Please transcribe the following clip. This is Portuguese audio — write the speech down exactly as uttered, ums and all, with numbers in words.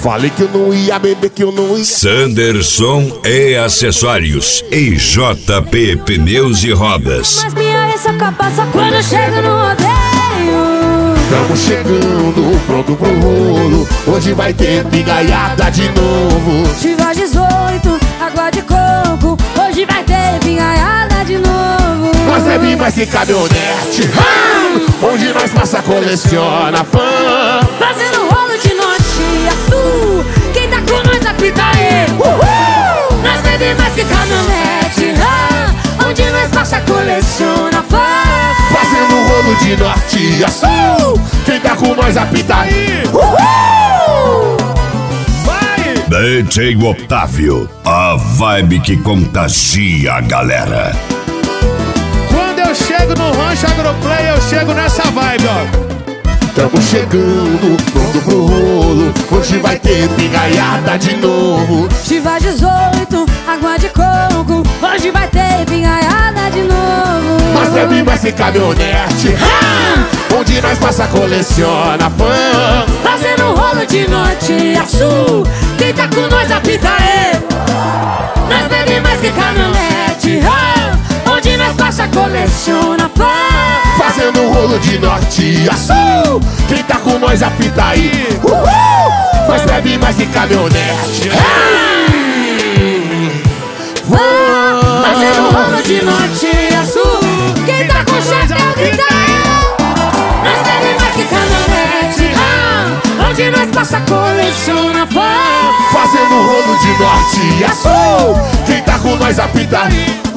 Falei que eu não ia beber, que eu não ia. Sanderson e Acessórios e J P Pneus e Rodas. Mas minha ressaca passa quando eu chego no rodeio. Tamo chegando, pronto pro rolo. Hoje vai ter pingaiada de novo. Chivas dezoito, água de coco. Hoje vai ter pingaiada de novo. Nós bebe mais que caminhonete, hum, onde nós passa coleciona fã. Fazendo rolo de norte a sul. Quem tá com nós apita aí. Uhul! Nós bebe mais que caminhonete, hum, onde nós passa coleciona fã. Fazendo rolo de norte a sul. Quem tá com nós apita aí. Uhul! D J Otávio, a vibe que contagia a galera. Quando eu chego no Rancho Agroplay, eu chego nessa vibe, ó. Tamo chegando, pronto pro rolo. Hoje vai ter pingaiada de novo. Chivas dezoito, água de coco. Hoje vai ter pingaiada de novo. Nós bebe mais que caminhonete, hum, onde nós passa coleciona fã. Fazendo rolo de norte a sul. Quem tá com nós apita aí. Nós bebe mais que caminhonete, hum, onde nós passa coleciona fã. Fazendo rolo de norte a sul. Quem tá com nós apita aí. Uhul! Nós bebe mais que caminhonete, hum, Vá, fazendo rolo de norte a sul. Quem tá com chapéu grita aí. Nós bebe mais que caminhonete, hum, onde nós passa coleciona fã. fazendo rolo de norte a sul. Quem tá com nós apita aí.